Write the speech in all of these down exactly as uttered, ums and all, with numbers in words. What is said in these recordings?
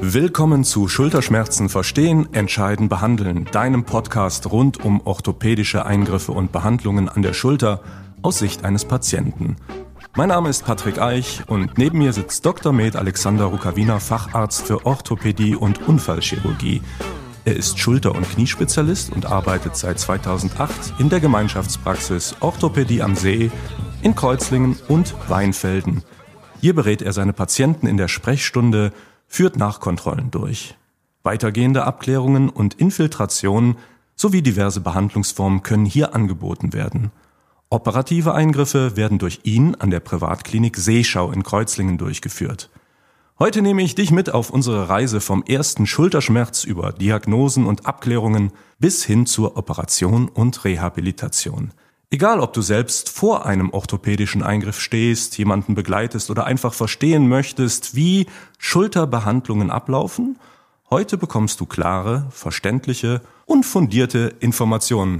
Willkommen zu Schulterschmerzen verstehen, entscheiden, behandeln, deinem Podcast rund um orthopädische Eingriffe und Behandlungen an der Schulter aus Sicht eines Patienten. Mein Name ist Patrick Eich und neben mir sitzt Doktor Med Alexander Rukawina, Facharzt für Orthopädie und Unfallchirurgie. Er ist Schulter- und Kniespezialist und arbeitet seit zweitausendacht in der Gemeinschaftspraxis Orthopädie am See in Kreuzlingen und Weinfelden. Hier berät er seine Patienten in der Sprechstunde, führt Nachkontrollen durch. Weitergehende Abklärungen und Infiltrationen sowie diverse Behandlungsformen können hier angeboten werden. Operative Eingriffe werden durch ihn an der Privatklinik Seeschau in Kreuzlingen durchgeführt. Heute nehme ich dich mit auf unsere Reise vom ersten Schulterschmerz über Diagnosen und Abklärungen bis hin zur Operation und Rehabilitation. Egal, ob du selbst vor einem orthopädischen Eingriff stehst, jemanden begleitest oder einfach verstehen möchtest, wie Schulterbehandlungen ablaufen, heute bekommst du klare, verständliche und fundierte Informationen.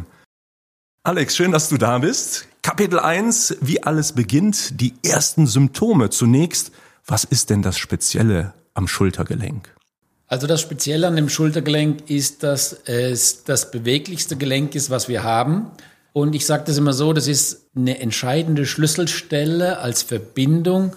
Alex, schön, dass du da bist. Kapitel eins, wie alles beginnt, die ersten Symptome. Zunächst, was ist denn das Spezielle am Schultergelenk? Also das Spezielle an dem Schultergelenk ist, dass es das beweglichste Gelenk ist, was wir haben. Und ich sage das immer so, das ist eine entscheidende Schlüsselstelle als Verbindung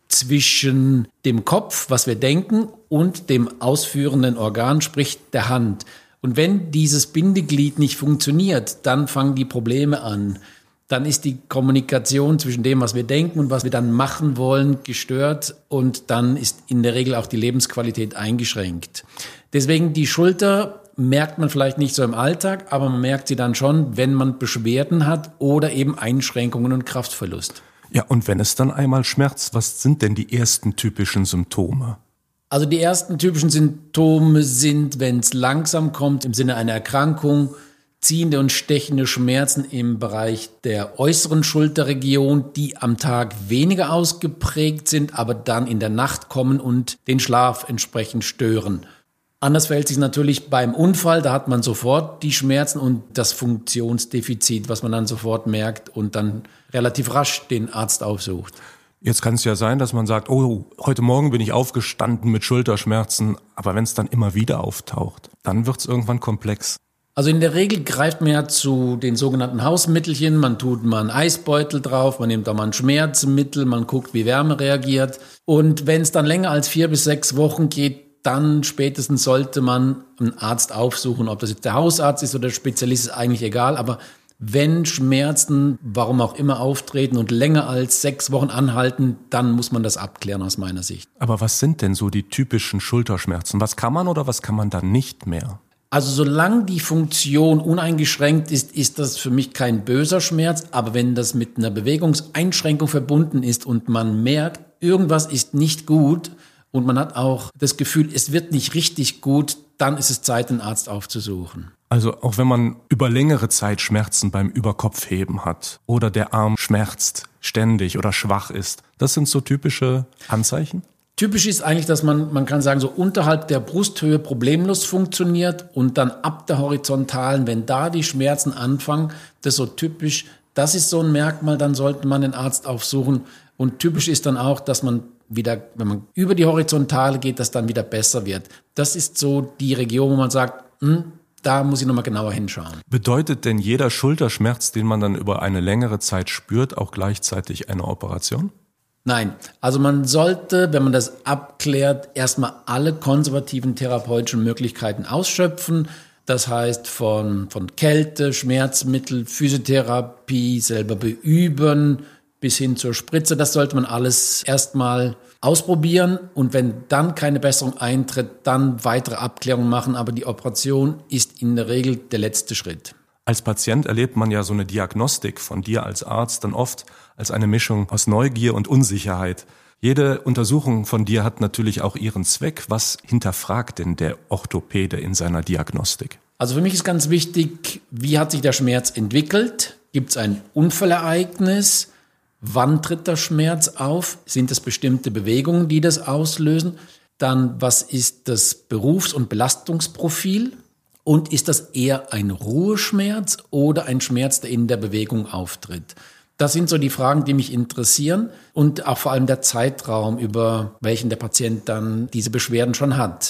zwischen dem Kopf, was wir denken, und dem ausführenden Organ, sprich der Hand. Und wenn dieses Bindeglied nicht funktioniert, dann fangen die Probleme an. Dann ist die Kommunikation zwischen dem, was wir denken und was wir dann machen wollen, gestört. Und dann ist in der Regel auch die Lebensqualität eingeschränkt. Deswegen die Schulter merkt man vielleicht nicht so im Alltag, aber man merkt sie dann schon, wenn man Beschwerden hat oder eben Einschränkungen und Kraftverlust. Ja, und wenn es dann einmal schmerzt, was sind denn die ersten typischen Symptome? Also die ersten typischen Symptome sind, wenn es langsam kommt, im Sinne einer Erkrankung, ziehende und stechende Schmerzen im Bereich der äußeren Schulterregion, die am Tag weniger ausgeprägt sind, aber dann in der Nacht kommen und den Schlaf entsprechend stören. Anders verhält sich natürlich beim Unfall, da hat man sofort die Schmerzen und das Funktionsdefizit, was man dann sofort merkt und dann relativ rasch den Arzt aufsucht. Jetzt kann es ja sein, dass man sagt, oh, heute Morgen bin ich aufgestanden mit Schulterschmerzen, aber wenn es dann immer wieder auftaucht, dann wird es irgendwann komplex. Also in der Regel greift man ja zu den sogenannten Hausmittelchen, man tut mal einen Eisbeutel drauf, man nimmt auch mal ein Schmerzmittel, man guckt, wie Wärme reagiert. Und wenn es dann länger als vier bis sechs Wochen geht, dann spätestens sollte man einen Arzt aufsuchen. Ob das jetzt der Hausarzt ist oder der Spezialist, ist eigentlich egal, aber wenn Schmerzen, warum auch immer, auftreten und länger als sechs Wochen anhalten, dann muss man das abklären aus meiner Sicht. Aber was sind denn so die typischen Schulterschmerzen? Was kann man oder was kann man dann nicht mehr? Also solange die Funktion uneingeschränkt ist, ist das für mich kein böser Schmerz. Aber wenn das mit einer Bewegungseinschränkung verbunden ist und man merkt, irgendwas ist nicht gut und man hat auch das Gefühl, es wird nicht richtig gut, dann ist es Zeit, einen Arzt aufzusuchen. Also auch wenn man über längere Zeit Schmerzen beim Überkopfheben hat oder der Arm schmerzt ständig oder schwach ist, das sind so typische Anzeichen? Typisch ist eigentlich, dass man, man kann sagen, so unterhalb der Brusthöhe problemlos funktioniert und dann ab der Horizontalen, wenn da die Schmerzen anfangen, das ist so typisch, das ist so ein Merkmal, dann sollte man den Arzt aufsuchen. Und typisch ist dann auch, dass man wieder, wenn man über die Horizontale geht, dass dann wieder besser wird. Das ist so die Region, wo man sagt, hm, da muss ich nochmal genauer hinschauen. Bedeutet denn jeder Schulterschmerz, den man dann über eine längere Zeit spürt, auch gleichzeitig eine Operation? Nein, also man sollte, wenn man das abklärt, erstmal alle konservativen therapeutischen Möglichkeiten ausschöpfen. Das heißt von, von Kälte, Schmerzmittel, Physiotherapie, selber beüben, bis hin zur Spritze. Das sollte man alles erstmal ausprobieren und wenn dann keine Besserung eintritt, dann weitere Abklärungen machen. Aber die Operation ist in der Regel der letzte Schritt. Als Patient erlebt man ja so eine Diagnostik von dir als Arzt dann oft als eine Mischung aus Neugier und Unsicherheit. Jede Untersuchung von dir hat natürlich auch ihren Zweck. Was hinterfragt denn der Orthopäde in seiner Diagnostik? Also für mich ist ganz wichtig, wie hat sich der Schmerz entwickelt? Gibt es ein Unfallereignis? Wann tritt der Schmerz auf? Sind es bestimmte Bewegungen, die das auslösen? Dann, was ist das Berufs- und Belastungsprofil? Und ist das eher ein Ruheschmerz oder ein Schmerz, der in der Bewegung auftritt? Das sind so die Fragen, die mich interessieren und auch vor allem der Zeitraum, über welchen der Patient dann diese Beschwerden schon hat.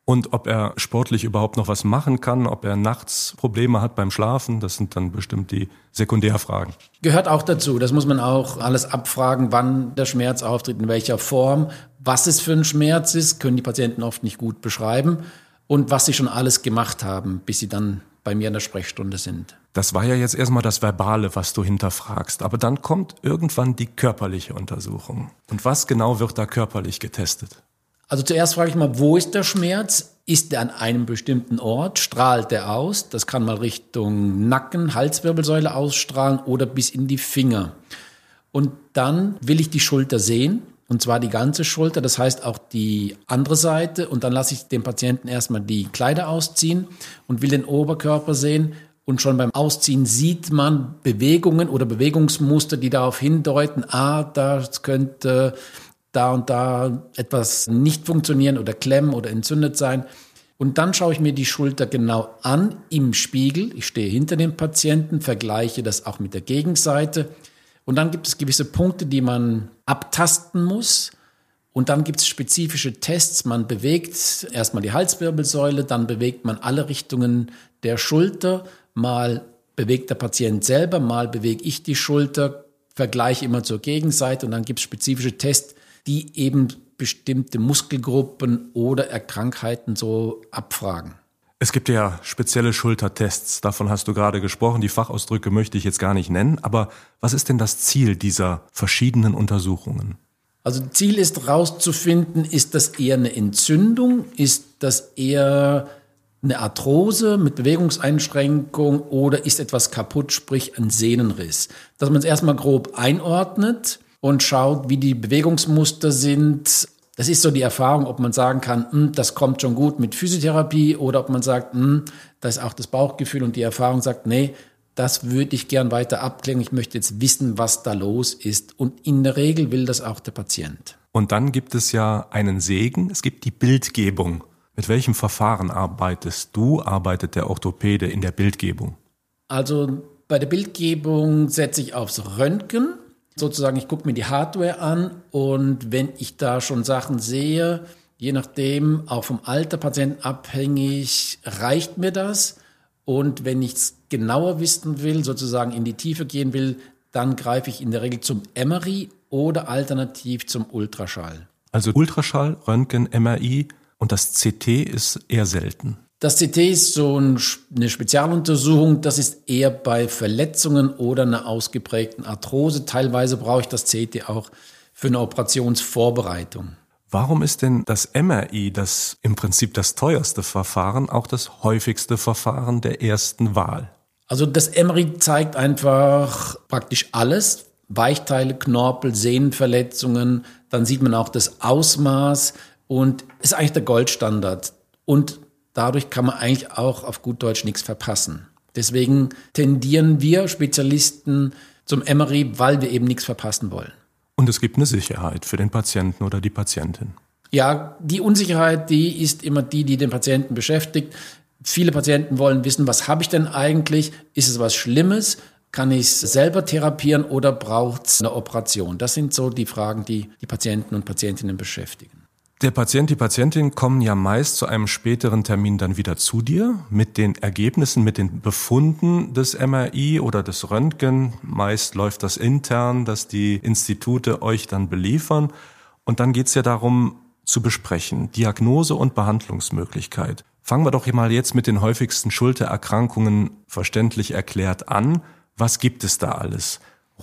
Und ob er sportlich überhaupt noch was machen kann, ob er nachts Probleme hat beim Schlafen, das sind dann bestimmt die Sekundärfragen. Gehört auch dazu, das muss man auch alles abfragen, wann der Schmerz auftritt, in welcher Form, was es für ein Schmerz ist, können die Patienten oft nicht gut beschreiben und was sie schon alles gemacht haben, bis sie dann bei mir in der Sprechstunde sind. Das war ja jetzt erstmal das Verbale, was du hinterfragst, aber dann kommt irgendwann die körperliche Untersuchung. Und was genau wird da körperlich getestet? Also zuerst frage ich mal, wo ist der Schmerz? Ist der an einem bestimmten Ort? Strahlt der aus? Das kann mal Richtung Nacken, Halswirbelsäule ausstrahlen oder bis in die Finger. Und dann will ich die Schulter sehen, und zwar die ganze Schulter, das heißt auch die andere Seite. Und dann lasse ich dem Patienten erstmal die Kleider ausziehen und will den Oberkörper sehen. Und schon beim Ausziehen sieht man Bewegungen oder Bewegungsmuster, die darauf hindeuten, ah, das könnte da und da etwas nicht funktionieren oder klemmen oder entzündet sein. Und dann schaue ich mir die Schulter genau an im Spiegel. Ich stehe hinter dem Patienten, vergleiche das auch mit der Gegenseite. Und dann gibt es gewisse Punkte, die man abtasten muss. Und dann gibt es spezifische Tests. Man bewegt erstmal die Halswirbelsäule, dann bewegt man alle Richtungen der Schulter. Mal bewegt der Patient selber, mal bewege ich die Schulter, vergleiche immer zur Gegenseite. Und dann gibt es spezifische Tests, die eben bestimmte Muskelgruppen oder Krankheiten so abfragen. Es gibt ja spezielle Schultertests, davon hast du gerade gesprochen. Die Fachausdrücke möchte ich jetzt gar nicht nennen. Aber was ist denn das Ziel dieser verschiedenen Untersuchungen? Also Ziel ist herauszufinden, ist das eher eine Entzündung, ist das eher eine Arthrose mit Bewegungseinschränkung oder ist etwas kaputt, sprich ein Sehnenriss. Dass man es erstmal grob einordnet und schaut, wie die Bewegungsmuster sind. Das ist so die Erfahrung, ob man sagen kann, das kommt schon gut mit Physiotherapie oder ob man sagt, das ist auch das Bauchgefühl und die Erfahrung sagt, nee, das würde ich gern weiter abklären. Ich möchte jetzt wissen, was da los ist. Und in der Regel will das auch der Patient. Und dann gibt es ja einen Segen, es gibt die Bildgebung. Mit welchem Verfahren arbeitest du, arbeitet der Orthopäde in der Bildgebung? Also bei der Bildgebung setze ich aufs Röntgen. Sozusagen, ich gucke mir die Hardware an und wenn ich da schon Sachen sehe, je nachdem, auch vom Alter Patienten abhängig, reicht mir das. Und wenn ich es genauer wissen will, sozusagen in die Tiefe gehen will, dann greife ich in der Regel zum M R I oder alternativ zum Ultraschall. Also Ultraschall, Röntgen, M R I und das C T ist eher selten. Das C T ist so eine Spezialuntersuchung, das ist eher bei Verletzungen oder einer ausgeprägten Arthrose. Teilweise brauche ich das C T auch für eine Operationsvorbereitung. Warum ist denn das M R I, das im Prinzip das teuerste Verfahren, auch das häufigste Verfahren der ersten Wahl? Also das M R I zeigt einfach praktisch alles. Weichteile, Knorpel, Sehnenverletzungen. Dann sieht man auch das Ausmaß und ist eigentlich der Goldstandard. Und dadurch kann man eigentlich auch auf gut Deutsch nichts verpassen. Deswegen tendieren wir Spezialisten zum M R I, weil wir eben nichts verpassen wollen. Und es gibt eine Sicherheit für den Patienten oder die Patientin. Ja, die Unsicherheit, die ist immer die, die den Patienten beschäftigt. Viele Patienten wollen wissen, was habe ich denn eigentlich? Ist es was Schlimmes? Kann ich es selber therapieren oder braucht es eine Operation? Das sind so die Fragen, die die Patienten und Patientinnen beschäftigen. Der Patient, die Patientin kommen ja meist zu einem späteren Termin dann wieder zu dir mit den Ergebnissen, mit den Befunden des M R I oder des Röntgen. Meist läuft das intern, dass die Institute euch dann beliefern. Und dann geht's ja darum zu besprechen, Diagnose und Behandlungsmöglichkeit. Fangen wir doch mal jetzt mit den häufigsten Schultererkrankungen verständlich erklärt an. Was gibt es da alles?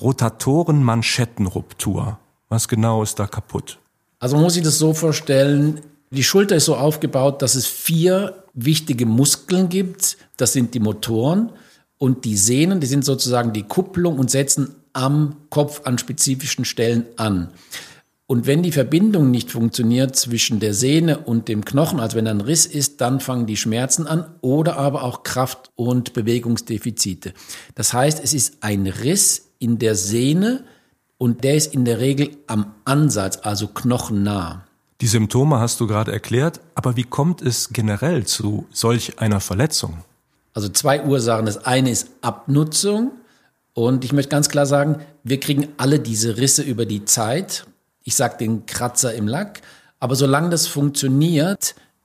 Rotatoren-Manschettenruptur. Was genau ist da kaputt? Also man muss sich das so vorstellen, die Schulter ist so aufgebaut, dass es vier wichtige Muskeln gibt. Das sind die Motoren und die Sehnen, die sind sozusagen die Kupplung und setzen am Kopf an spezifischen Stellen an. Und wenn die Verbindung nicht funktioniert zwischen der Sehne und dem Knochen, also wenn ein Riss ist, dann fangen die Schmerzen an oder aber auch Kraft- und Bewegungsdefizite. Das heißt, es ist ein Riss in der Sehne, und der ist in der Regel am Ansatz, also knochennah. Die Symptome hast du gerade erklärt, aber wie kommt es generell zu solch einer Verletzung? Also zwei Ursachen. Das eine ist Abnutzung und ich möchte ganz klar sagen, wir kriegen alle diese Risse über die Zeit. Ich sage den Kratzer im Lack, aber solange das funktioniert,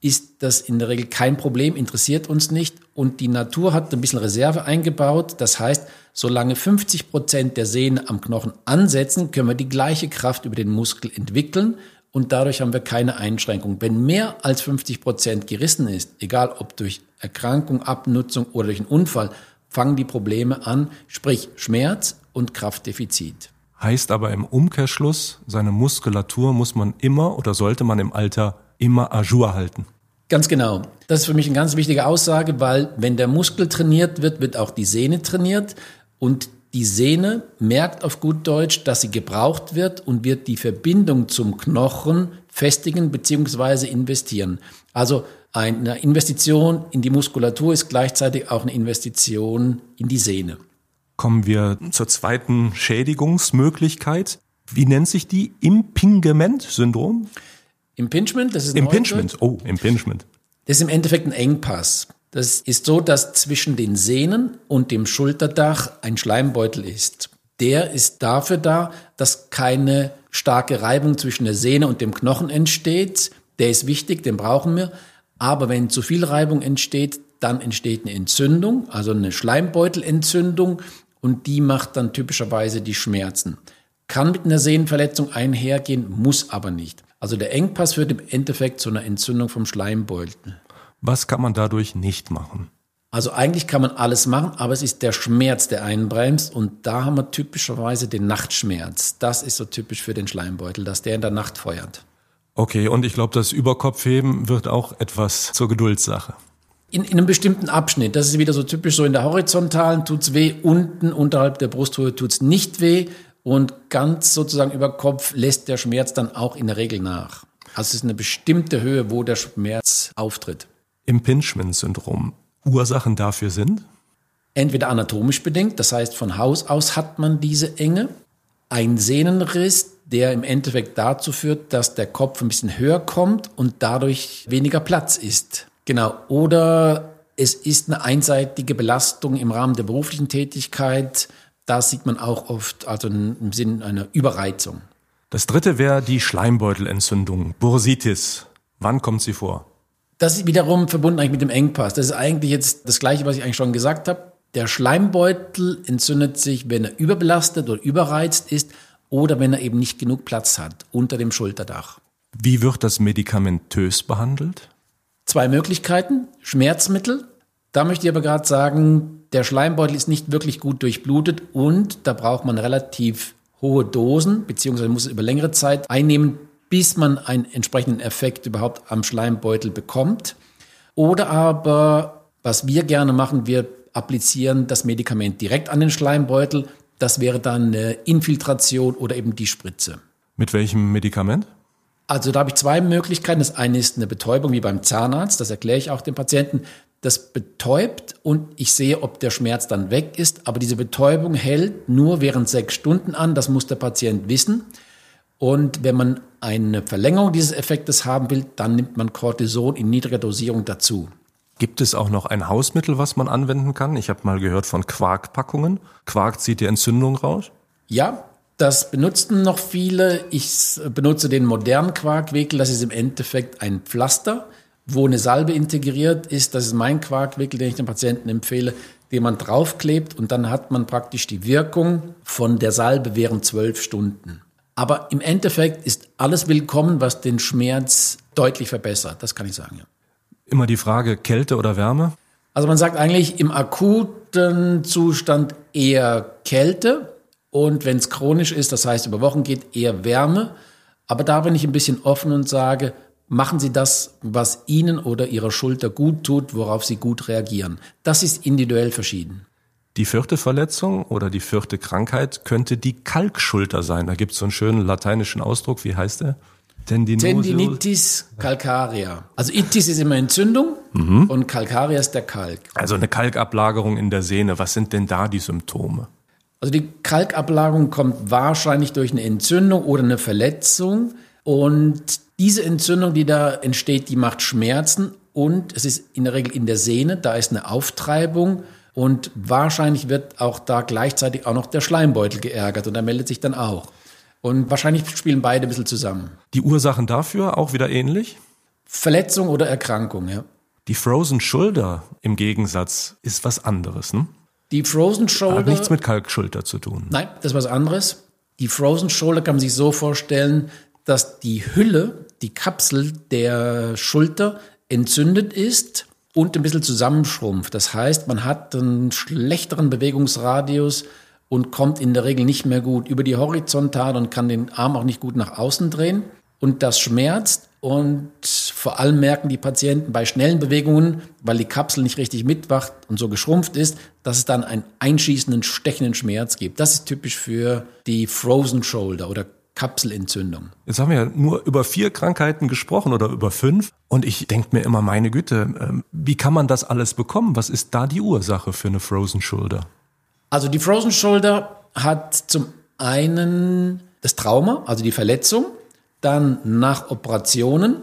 ist das in der Regel kein Problem, interessiert uns nicht. Und die Natur hat ein bisschen Reserve eingebaut. Das heißt, solange fünfzig Prozent der Sehne am Knochen ansetzen, können wir die gleiche Kraft über den Muskel entwickeln. Und dadurch haben wir keine Einschränkung. Wenn mehr als fünfzig Prozent gerissen ist, egal ob durch Erkrankung, Abnutzung oder durch einen Unfall, fangen die Probleme an, sprich Schmerz und Kraftdefizit. Heißt aber im Umkehrschluss, seine Muskulatur muss man immer oder sollte man im Alter immer à jour halten. Ganz genau. Das ist für mich eine ganz wichtige Aussage, weil wenn der Muskel trainiert wird, wird auch die Sehne trainiert und die Sehne merkt auf gut Deutsch, dass sie gebraucht wird und wird die Verbindung zum Knochen festigen bzw. investieren. Also eine Investition in die Muskulatur ist gleichzeitig auch eine Investition in die Sehne. Kommen wir zur zweiten Schädigungsmöglichkeit. Wie nennt sich die? Impingement-Syndrom? Impingement, das ist ein Impingement, oh, Impingement. Das ist im Endeffekt ein Engpass. Das ist so, dass zwischen den Sehnen und dem Schulterdach ein Schleimbeutel ist. Der ist dafür da, dass keine starke Reibung zwischen der Sehne und dem Knochen entsteht. Der ist wichtig, den brauchen wir. Aber wenn zu viel Reibung entsteht, dann entsteht eine Entzündung, also eine Schleimbeutelentzündung. Und die macht dann typischerweise die Schmerzen. Kann mit einer Sehnenverletzung einhergehen, muss aber nicht. Also der Engpass führt im Endeffekt zu einer Entzündung vom Schleimbeutel. Was kann man dadurch nicht machen? Also eigentlich kann man alles machen, aber es ist der Schmerz, der einbremst. Und da haben wir typischerweise den Nachtschmerz. Das ist so typisch für den Schleimbeutel, dass der in der Nacht feuert. Okay, und ich glaube, das Überkopfheben wird auch etwas zur Geduldssache. In, in einem bestimmten Abschnitt. Das ist wieder so typisch, so in der Horizontalen tut's weh, unten unterhalb der Brusthöhe tut's nicht weh. Und ganz sozusagen über Kopf lässt der Schmerz dann auch in der Regel nach. Also es ist eine bestimmte Höhe, wo der Schmerz auftritt. Impingement-Syndrom. Ursachen dafür sind? Entweder anatomisch bedingt, das heißt von Haus aus hat man diese Enge. Ein Sehnenriss, der im Endeffekt dazu führt, dass der Kopf ein bisschen höher kommt und dadurch weniger Platz ist. Genau. Oder es ist eine einseitige Belastung im Rahmen der beruflichen Tätigkeit. Da sieht man auch oft, also im Sinn einer Überreizung. Das dritte wäre die Schleimbeutelentzündung, Bursitis. Wann kommt sie vor? Das ist wiederum verbunden eigentlich mit dem Engpass. Das ist eigentlich jetzt das Gleiche, was ich eigentlich schon gesagt habe. Der Schleimbeutel entzündet sich, wenn er überbelastet oder überreizt ist oder wenn er eben nicht genug Platz hat unter dem Schulterdach. Wie wird das medikamentös behandelt? Zwei Möglichkeiten. Schmerzmittel. Da möchte ich aber gerade sagen, der Schleimbeutel ist nicht wirklich gut durchblutet und da braucht man relativ hohe Dosen, beziehungsweise muss es über längere Zeit einnehmen, bis man einen entsprechenden Effekt überhaupt am Schleimbeutel bekommt. Oder aber, was wir gerne machen, wir applizieren das Medikament direkt an den Schleimbeutel. Das wäre dann eine Infiltration oder eben die Spritze. Mit welchem Medikament? Also da habe ich zwei Möglichkeiten. Das eine ist eine Betäubung wie beim Zahnarzt, das erkläre ich auch dem Patienten. Das betäubt und ich sehe, ob der Schmerz dann weg ist. Aber diese Betäubung hält nur während sechs Stunden an, das muss der Patient wissen. Und wenn man eine Verlängerung dieses Effektes haben will, dann nimmt man Cortison in niedriger Dosierung dazu. Gibt es auch noch ein Hausmittel, was man anwenden kann? Ich habe mal gehört von Quarkpackungen. Quark zieht die Entzündung raus? Ja, das benutzen noch viele. Ich benutze den modernen Quarkwickel. Das ist im Endeffekt ein Pflaster, wo eine Salbe integriert ist. Das ist mein Quarkwickel, den ich den Patienten empfehle, den man draufklebt und dann hat man praktisch die Wirkung von der Salbe während zwölf Stunden. Aber im Endeffekt ist alles willkommen, was den Schmerz deutlich verbessert. Das kann ich sagen, ja. Immer die Frage, Kälte oder Wärme? Also man sagt eigentlich im akuten Zustand eher Kälte und wenn es chronisch ist, das heißt über Wochen geht, eher Wärme. Aber da bin ich ein bisschen offen und sage, machen Sie das, was Ihnen oder Ihrer Schulter gut tut, worauf Sie gut reagieren. Das ist individuell verschieden. Die vierte Verletzung oder die vierte Krankheit könnte die Kalkschulter sein. Da gibt es so einen schönen lateinischen Ausdruck. Wie heißt der? Tendinitis calcarea. Also Itis ist immer Entzündung mhm. und Calcarea ist der Kalk. Also eine Kalkablagerung in der Sehne. Was sind denn da die Symptome? Also die Kalkablagerung kommt wahrscheinlich durch eine Entzündung oder eine Verletzung. Und diese Entzündung, die da entsteht, die macht Schmerzen. Und es ist in der Regel in der Sehne, da ist eine Auftreibung. Und wahrscheinlich wird auch da gleichzeitig auch noch der Schleimbeutel geärgert und er meldet sich dann auch. Und wahrscheinlich spielen beide ein bisschen zusammen. Die Ursachen dafür auch wieder ähnlich? Verletzung oder Erkrankung, ja. Die Frozen Shoulder im Gegensatz ist was anderes, ne? Die Frozen Shoulder... Hat nichts mit Kalkschulter zu tun. Nein, das ist was anderes. Die Frozen Shoulder kann man sich so vorstellen, dass die Hülle, die Kapsel der Schulter entzündet ist und ein bisschen zusammenschrumpft. Das heißt, man hat einen schlechteren Bewegungsradius und kommt in der Regel nicht mehr gut über die Horizontale und kann den Arm auch nicht gut nach außen drehen. Und das schmerzt und vor allem merken die Patienten bei schnellen Bewegungen, weil die Kapsel nicht richtig mitwacht und so geschrumpft ist, dass es dann einen einschießenden, stechenden Schmerz gibt. Das ist typisch für die Frozen Shoulder oder Kapselentzündung. Jetzt haben wir ja nur über vier Krankheiten gesprochen oder über fünf. Und ich denke mir immer, meine Güte, wie kann man das alles bekommen? Was ist da die Ursache für eine Frozen Shoulder? Also die Frozen Shoulder hat zum einen das Trauma, also die Verletzung, dann nach Operationen,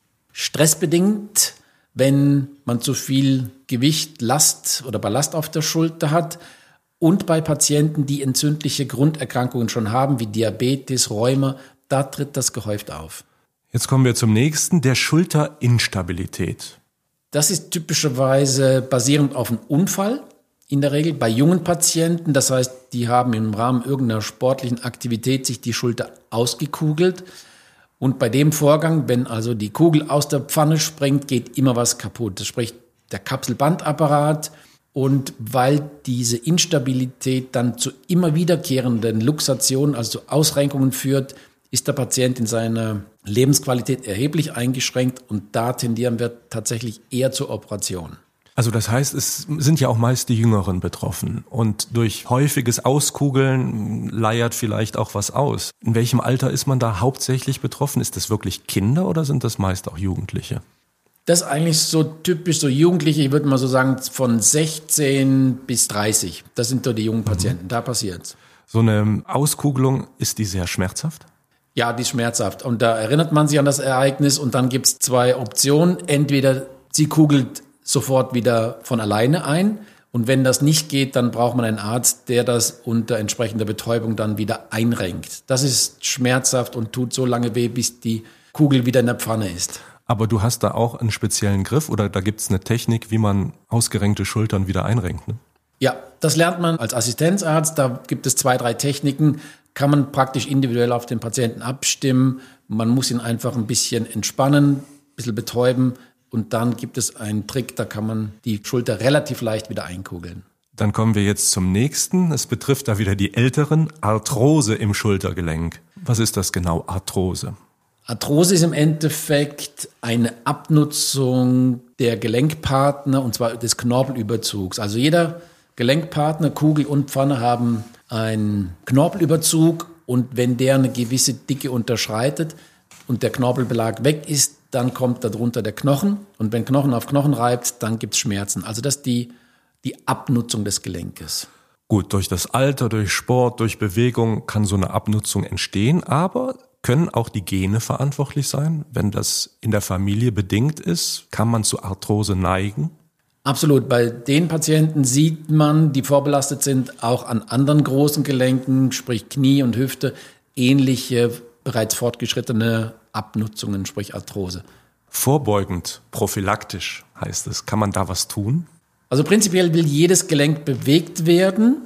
stressbedingt, wenn man zu viel Gewicht, Last oder Ballast auf der Schulter hat und bei Patienten, die entzündliche Grunderkrankungen schon haben, wie Diabetes, Rheuma, da tritt das gehäuft auf. Jetzt kommen wir zum nächsten, der Schulterinstabilität. Das ist typischerweise basierend auf einem Unfall, in der Regel bei jungen Patienten. Das heißt, die haben im Rahmen irgendeiner sportlichen Aktivität sich die Schulter ausgekugelt. Und bei dem Vorgang, wenn also die Kugel aus der Pfanne springt, geht immer was kaputt. Das spricht der Kapselbandapparat. Und weil diese Instabilität dann zu immer wiederkehrenden Luxationen, also zu Ausrenkungen führt, ist der Patient in seiner Lebensqualität erheblich eingeschränkt und da tendieren wir tatsächlich eher zur Operation. Also das heißt, es sind ja auch meist die Jüngeren betroffen und durch häufiges Auskugeln leiert vielleicht auch was aus. In welchem Alter ist man da hauptsächlich betroffen? Ist das wirklich Kinder oder sind das meist auch Jugendliche? Das ist eigentlich so typisch, so Jugendliche, ich würde mal so sagen, von sechzehn bis dreißig. Das sind so die jungen Patienten, mhm. Da passiert's. So eine Auskugelung, ist die sehr schmerzhaft? Ja, die ist schmerzhaft. Und da erinnert man sich an das Ereignis und dann gibt's zwei Optionen. Entweder sie kugelt sofort wieder von alleine ein und wenn das nicht geht, dann braucht man einen Arzt, der das unter entsprechender Betäubung dann wieder einrenkt. Das ist schmerzhaft und tut so lange weh, bis die Kugel wieder in der Pfanne ist. Aber du hast da auch einen speziellen Griff oder da gibt's eine Technik, wie man ausgerenkte Schultern wieder einrenkt, ne? Ja, das lernt man als Assistenzarzt. Da gibt es zwei, drei Techniken, kann man praktisch individuell auf den Patienten abstimmen. Man muss ihn einfach ein bisschen entspannen, ein bisschen betäuben und dann gibt es einen Trick, da kann man die Schulter relativ leicht wieder einkugeln. Dann kommen wir jetzt zum nächsten. Es betrifft da wieder die Älteren. Arthrose im Schultergelenk. Was ist das genau, Arthrose? Arthrose ist im Endeffekt eine Abnutzung der Gelenkpartner und zwar des Knorpelüberzugs. Also jeder Gelenkpartner, Kugel und Pfanne haben einen Knorpelüberzug und wenn der eine gewisse Dicke unterschreitet und der Knorpelbelag weg ist, dann kommt darunter der Knochen und wenn Knochen auf Knochen reibt, dann gibt es Schmerzen. Also das ist die, die Abnutzung des Gelenkes. Gut, durch das Alter, durch Sport, durch Bewegung kann so eine Abnutzung entstehen, aber können auch die Gene verantwortlich sein? Wenn das in der Familie bedingt ist, kann man zu Arthrose neigen? Absolut. Bei den Patienten sieht man, die vorbelastet sind, auch an anderen großen Gelenken, sprich Knie und Hüfte, ähnliche, bereits fortgeschrittene Abnutzungen, sprich Arthrose. Vorbeugend, prophylaktisch heißt es. Kann man da was tun? Also prinzipiell will jedes Gelenk bewegt werden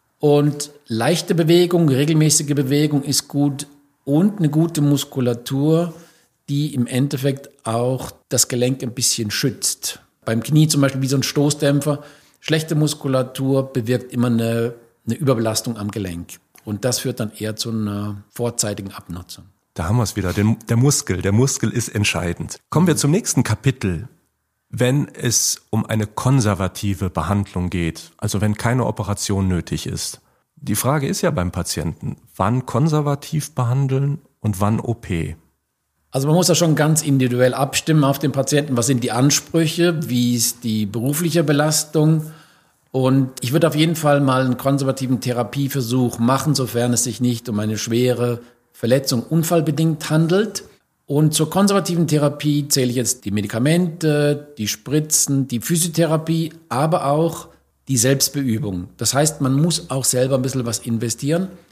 und leichte Bewegung, regelmäßige Bewegung ist gut und eine gute Muskulatur, die im Endeffekt auch das Gelenk ein bisschen schützt. Beim Knie zum Beispiel wie so ein Stoßdämpfer. Schlechte Muskulatur bewirkt immer eine, eine Überbelastung am Gelenk. Und das führt dann eher zu einer vorzeitigen Abnutzung. Da haben wir es wieder, den, der Muskel. Der Muskel ist entscheidend. Kommen wir zum nächsten Kapitel. Wenn es um eine konservative Behandlung geht, also wenn keine Operation nötig ist. Die Frage ist ja beim Patienten, wann konservativ behandeln und wann O P? Also man muss da schon ganz individuell abstimmen auf den Patienten. Was sind die Ansprüche? Wie ist die berufliche Belastung? Und ich würde auf jeden Fall mal einen konservativen Therapieversuch machen, sofern es sich nicht um eine schwere Verletzung unfallbedingt handelt. Und zur konservativen Therapie zähle ich jetzt die Medikamente, die Spritzen, die Physiotherapie, aber auch die Selbstbeübung. Das heißt, man muss auch selber ein bisschen was investieren.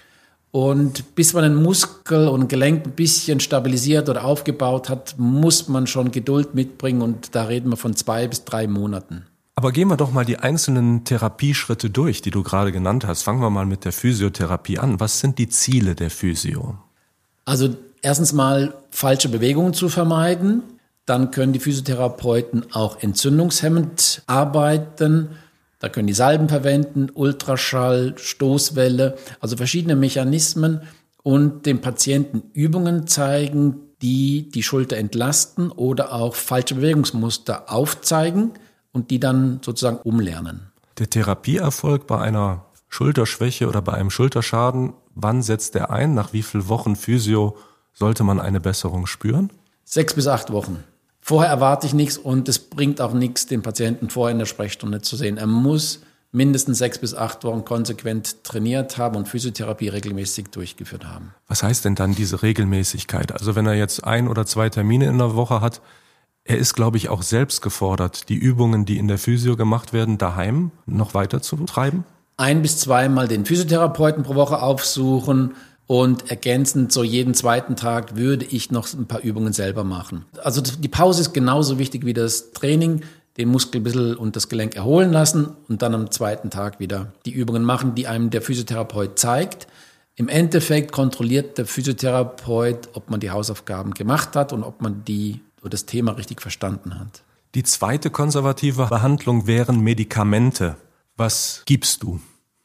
Und bis man einen Muskel und ein Gelenk ein bisschen stabilisiert oder aufgebaut hat, muss man schon Geduld mitbringen. Und da reden wir von zwei bis drei Monaten. Aber gehen wir doch mal die einzelnen Therapieschritte durch, die du gerade genannt hast. Fangen wir mal mit der Physiotherapie an. Was sind die Ziele der Physio? Also erstens mal falsche Bewegungen zu vermeiden. Dann können die Physiotherapeuten auch entzündungshemmend arbeiten. Da können die Salben verwenden, Ultraschall, Stoßwelle, also verschiedene Mechanismen und dem Patienten Übungen zeigen, die die Schulter entlasten oder auch falsche Bewegungsmuster aufzeigen und die dann sozusagen umlernen. Der Therapieerfolg bei einer Schulterschwäche oder bei einem Schulterschaden, wann setzt der ein? Nach wie vielen Wochen Physio sollte man eine Besserung spüren? Sechs bis acht Wochen. Vorher erwarte ich nichts und es bringt auch nichts, den Patienten vorher in der Sprechstunde zu sehen. Er muss mindestens sechs bis acht Wochen konsequent trainiert haben und Physiotherapie regelmäßig durchgeführt haben. Was heißt denn dann diese Regelmäßigkeit? Also wenn er jetzt ein oder zwei Termine in der Woche hat, er ist, glaube ich, auch selbst gefordert, die Übungen, die in der Physio gemacht werden, daheim noch weiter zu treiben? Ein bis zweimal den Physiotherapeuten pro Woche aufsuchen. Und ergänzend so jeden zweiten Tag würde ich noch ein paar Übungen selber machen. Also die Pause ist genauso wichtig wie das Training, den Muskel ein bisschen und das Gelenk erholen lassen und dann am zweiten Tag wieder die Übungen machen, die einem der Physiotherapeut zeigt. Im Endeffekt kontrolliert der Physiotherapeut, ob man die Hausaufgaben gemacht hat und ob man die oder das Thema richtig verstanden hat. Die zweite konservative Behandlung wären Medikamente. Was gibst du?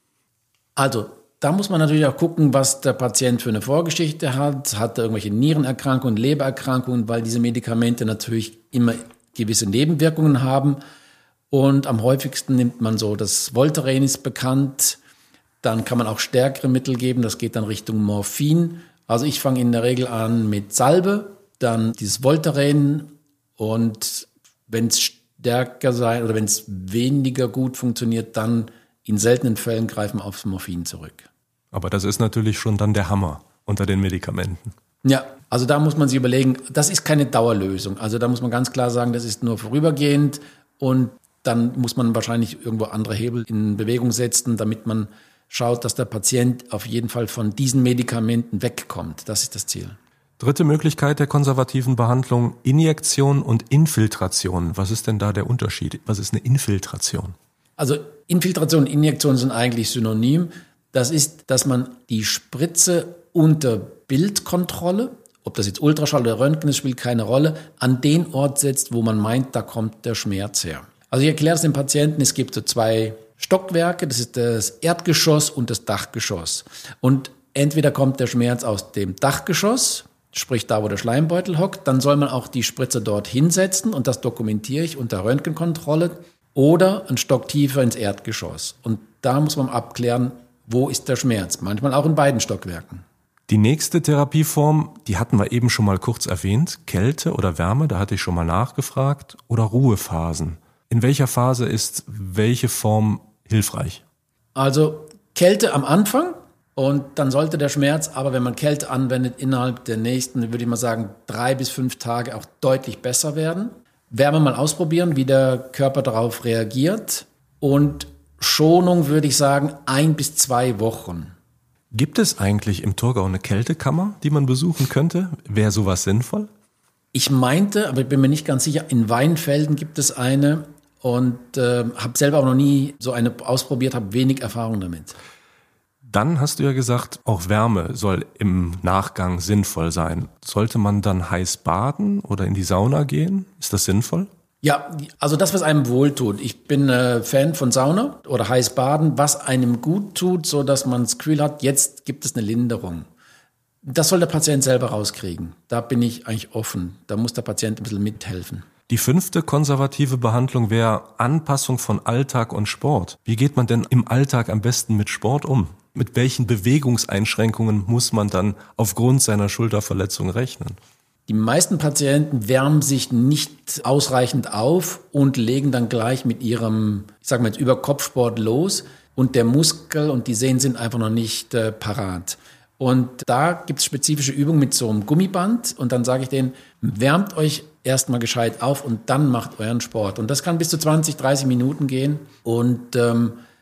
Also da muss man natürlich auch gucken, was der Patient für eine Vorgeschichte hat. Hat er irgendwelche Nierenerkrankungen, Lebererkrankungen, weil diese Medikamente natürlich immer gewisse Nebenwirkungen haben. Und am häufigsten nimmt man so, das Voltaren ist bekannt. Dann kann man auch stärkere Mittel geben, das geht dann Richtung Morphin. Also ich fange in der Regel an mit Salbe, dann dieses Voltaren und wenn es stärker sein oder wenn es weniger gut funktioniert, dann in seltenen Fällen greifen wir aufs Morphin zurück. Aber das ist natürlich schon dann der Hammer unter den Medikamenten. Ja, also da muss man sich überlegen, das ist keine Dauerlösung. Also da muss man ganz klar sagen, das ist nur vorübergehend und dann muss man wahrscheinlich irgendwo andere Hebel in Bewegung setzen, damit man schaut, dass der Patient auf jeden Fall von diesen Medikamenten wegkommt. Das ist das Ziel. Dritte Möglichkeit der konservativen Behandlung, Injektion und Infiltration. Was ist denn da der Unterschied? Was ist eine Infiltration? Also Infiltration und Injektion sind eigentlich synonym. Das ist, dass man die Spritze unter Bildkontrolle, ob das jetzt Ultraschall oder Röntgen ist, spielt keine Rolle, an den Ort setzt, wo man meint, da kommt der Schmerz her. Also ich erkläre es dem Patienten, es gibt so zwei Stockwerke, das ist das Erdgeschoss und das Dachgeschoss. Und entweder kommt der Schmerz aus dem Dachgeschoss, sprich da, wo der Schleimbeutel hockt, dann soll man auch die Spritze dort hinsetzen und das dokumentiere ich unter Röntgenkontrolle. Oder ein Stock tiefer ins Erdgeschoss. Und da muss man abklären, wo ist der Schmerz. Manchmal auch in beiden Stockwerken. Die nächste Therapieform, die hatten wir eben schon mal kurz erwähnt. Kälte oder Wärme, da hatte ich schon mal nachgefragt. Oder Ruhephasen. In welcher Phase ist welche Form hilfreich? Also Kälte am Anfang und dann sollte der Schmerz, aber wenn man Kälte anwendet, innerhalb der nächsten, würde ich mal sagen, drei bis fünf Tage auch deutlich besser werden. Wärme mal ausprobieren, wie der Körper darauf reagiert. Und Schonung würde ich sagen, ein bis zwei Wochen. Gibt es eigentlich im Thurgau eine Kältekammer, die man besuchen könnte? Wäre sowas sinnvoll? Ich meinte, aber ich bin mir nicht ganz sicher, in Weinfelden gibt es eine und äh, habe selber auch noch nie so eine ausprobiert, habe wenig Erfahrung damit. Dann hast du ja gesagt, auch Wärme soll im Nachgang sinnvoll sein. Sollte man dann heiß baden oder in die Sauna gehen? Ist das sinnvoll? Ja, also das, was einem wohltut. Ich bin äh, Fan von Sauna oder heiß baden, was einem gut tut, so dass man das Gefühl hat, jetzt gibt es eine Linderung. Das soll der Patient selber rauskriegen. Da bin ich eigentlich offen. Da muss der Patient ein bisschen mithelfen. Die fünfte konservative Behandlung wäre Anpassung von Alltag und Sport. Wie geht man denn im Alltag am besten mit Sport um? Mit welchen Bewegungseinschränkungen muss man dann aufgrund seiner Schulterverletzung rechnen? Die meisten Patienten wärmen sich nicht ausreichend auf und legen dann gleich mit ihrem, ich sage mal jetzt, Überkopfsport los und der Muskel und die Sehnen sind einfach noch nicht äh, parat. Und da gibt es spezifische Übungen mit so einem Gummiband und dann sage ich denen, wärmt euch erstmal gescheit auf und dann macht euren Sport. Und das kann bis zu zwanzig, dreißig Minuten gehen und ähm,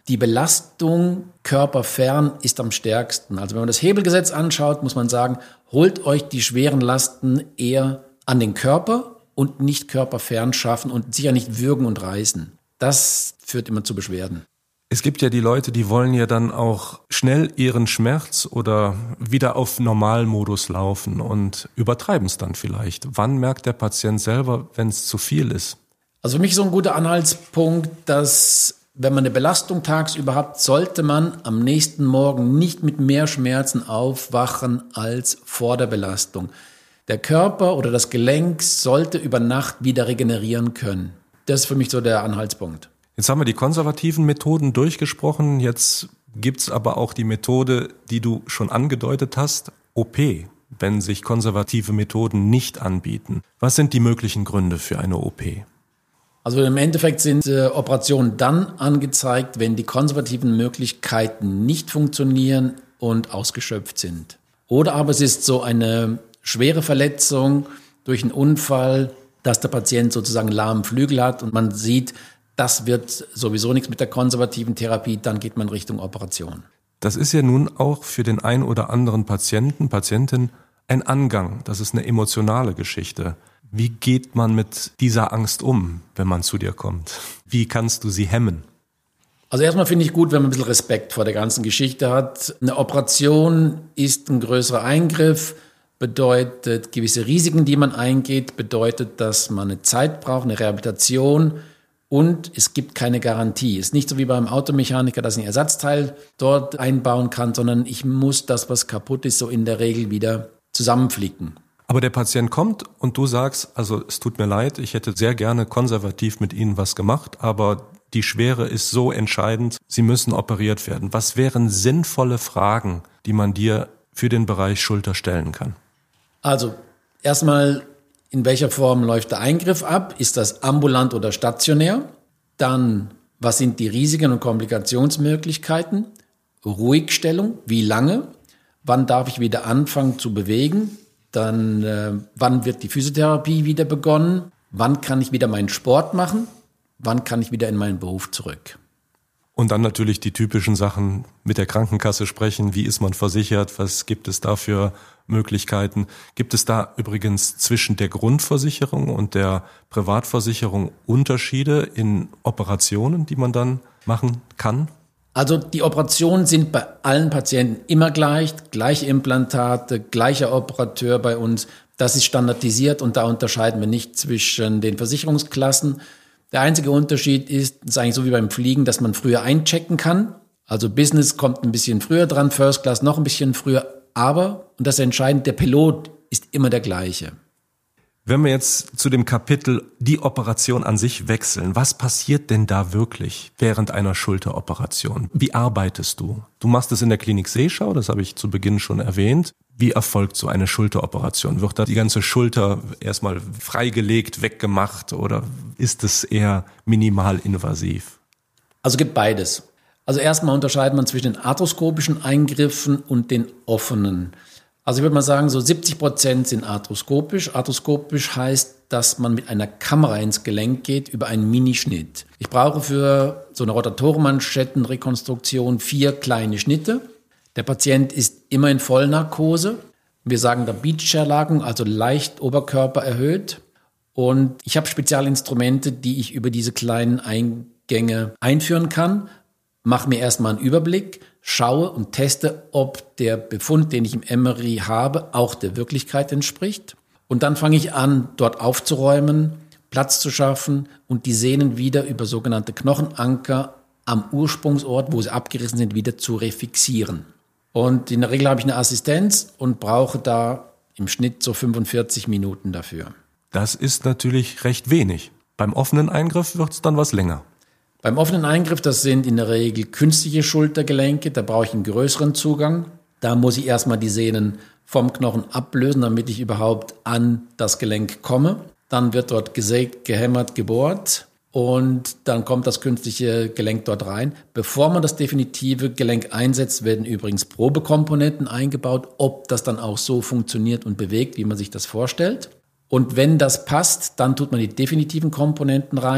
Die Belastung körperfern ist am stärksten. Also wenn man das Hebelgesetz anschaut, muss man sagen, holt euch die schweren Lasten eher an den Körper und nicht körperfern schaffen und sicher nicht würgen und reißen. Das führt immer zu Beschwerden. Es gibt ja die Leute, die wollen ja dann auch schnell ihren Schmerz oder wieder auf Normalmodus laufen und übertreiben es dann vielleicht. Wann merkt der Patient selber, wenn es zu viel ist? Also für mich so ein guter Anhaltspunkt, dass wenn man eine Belastung tagsüber hat, sollte man am nächsten Morgen nicht mit mehr Schmerzen aufwachen als vor der Belastung. Der Körper oder das Gelenk sollte über Nacht wieder regenerieren können. Das ist für mich so der Anhaltspunkt. Jetzt haben wir die konservativen Methoden durchgesprochen. Jetzt gibt's aber auch die Methode, die du schon angedeutet hast, O P, wenn sich konservative Methoden nicht anbieten. Was sind die möglichen Gründe für eine O P? Also im Endeffekt sind äh, Operationen dann angezeigt, wenn die konservativen Möglichkeiten nicht funktionieren und ausgeschöpft sind. Oder aber es ist so eine schwere Verletzung durch einen Unfall, dass der Patient sozusagen lahmen Flügel hat und man sieht, das wird sowieso nichts mit der konservativen Therapie, dann geht man Richtung Operation. Das ist ja nun auch für den ein oder anderen Patienten, Patientin ein Angang. Das ist eine emotionale Geschichte. Wie geht man mit dieser Angst um, wenn man zu dir kommt? Wie kannst du sie hemmen? Also erstmal finde ich gut, wenn man ein bisschen Respekt vor der ganzen Geschichte hat. Eine Operation ist ein größerer Eingriff, bedeutet gewisse Risiken, die man eingeht, bedeutet, dass man eine Zeit braucht, eine Rehabilitation und es gibt keine Garantie. Es ist nicht so wie beim Automechaniker, dass ich ein Ersatzteil dort einbauen kann, sondern ich muss das, was kaputt ist, so in der Regel wieder zusammenflicken. Aber der Patient kommt und du sagst, also es tut mir leid, ich hätte sehr gerne konservativ mit Ihnen was gemacht, aber die Schwere ist so entscheidend, Sie müssen operiert werden. Was wären sinnvolle Fragen, die man dir für den Bereich Schulter stellen kann? Also erstmal, in welcher Form läuft der Eingriff ab? Ist das ambulant oder stationär? Dann, was sind die Risiken und Komplikationsmöglichkeiten? Ruhigstellung, wie lange? Wann darf ich wieder anfangen zu bewegen? Dann, äh, wann wird die Physiotherapie wieder begonnen? Wann kann ich wieder meinen Sport machen? Wann kann ich wieder in meinen Beruf zurück? Und dann natürlich die typischen Sachen mit der Krankenkasse sprechen. Wie ist man versichert? Was gibt es da für Möglichkeiten? Gibt es da übrigens zwischen der Grundversicherung und der Privatversicherung Unterschiede in Operationen, die man dann machen kann? Also die Operationen sind bei allen Patienten immer gleich, gleiche Implantate, gleicher Operateur bei uns. Das ist standardisiert und da unterscheiden wir nicht zwischen den Versicherungsklassen. Der einzige Unterschied ist, das ist eigentlich so wie beim Fliegen, dass man früher einchecken kann. Also Business kommt ein bisschen früher dran, First Class noch ein bisschen früher. Aber, und das ist entscheidend, der Pilot ist immer der gleiche. Wenn wir jetzt zu dem Kapitel die Operation an sich wechseln, was passiert denn da wirklich während einer Schulteroperation? Wie arbeitest du? Du machst es in der Klinik Seeschau, das habe ich zu Beginn schon erwähnt. Wie erfolgt so eine Schulteroperation? Wird da die ganze Schulter erstmal freigelegt, weggemacht oder ist es eher minimal invasiv? Also gibt beides. Also erstmal unterscheidet man zwischen den arthroskopischen Eingriffen und den offenen. Also ich würde mal sagen, so siebzig Prozent sind arthroskopisch. Arthroskopisch heißt, dass man mit einer Kamera ins Gelenk geht über einen Minischnitt. Ich brauche für so eine Rotatorenmanschettenrekonstruktion vier kleine Schnitte. Der Patient ist immer in Vollnarkose. Wir sagen da Beachchair-Lagung, also leicht Oberkörper erhöht. Und ich habe Spezialinstrumente, die ich über diese kleinen Eingänge einführen kann. Mache mir erstmal einen Überblick, schaue und teste, ob der Befund, den ich im M R I habe, auch der Wirklichkeit entspricht. Und dann fange ich an, dort aufzuräumen, Platz zu schaffen und die Sehnen wieder über sogenannte Knochenanker am Ursprungsort, wo sie abgerissen sind, wieder zu refixieren. Und in der Regel habe ich eine Assistenz und brauche da im Schnitt so fünfundvierzig Minuten dafür. Das ist natürlich recht wenig. Beim offenen Eingriff wird es dann was länger. Beim offenen Eingriff, das sind in der Regel künstliche Schultergelenke, da brauche ich einen größeren Zugang. Da muss ich erstmal die Sehnen vom Knochen ablösen, damit ich überhaupt an das Gelenk komme. Dann wird dort gesägt, gehämmert, gebohrt und dann kommt das künstliche Gelenk dort rein. Bevor man das definitive Gelenk einsetzt, werden übrigens Probekomponenten eingebaut, ob das dann auch so funktioniert und bewegt, wie man sich das vorstellt. Und wenn das passt, dann tut man die definitiven Komponenten rein.